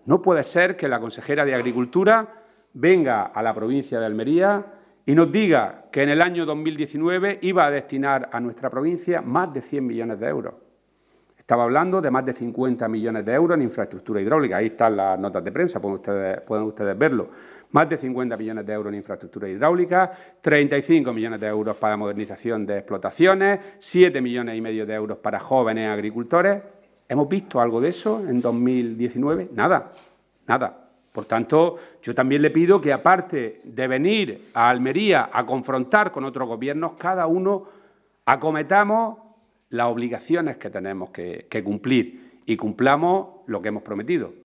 No puede ser que la consejera de Agricultura venga a la provincia de Almería y nos diga que en el año 2019 iba a destinar a nuestra provincia más de 100 millones de euros. Estaba hablando de más de 50 millones de euros en infraestructura hidráulica. Ahí están las notas de prensa, pueden ustedes verlo. Más de 50 millones de euros en infraestructura hidráulica, 35 millones de euros para modernización de explotaciones, 7,5 millones de euros para jóvenes agricultores. ¿Hemos visto algo de eso en 2019? Nada, nada. Por tanto, yo también le pido que, aparte de venir a Almería a confrontar con otros gobiernos, cada uno acometamos las obligaciones que tenemos que cumplir y cumplamos lo que hemos prometido.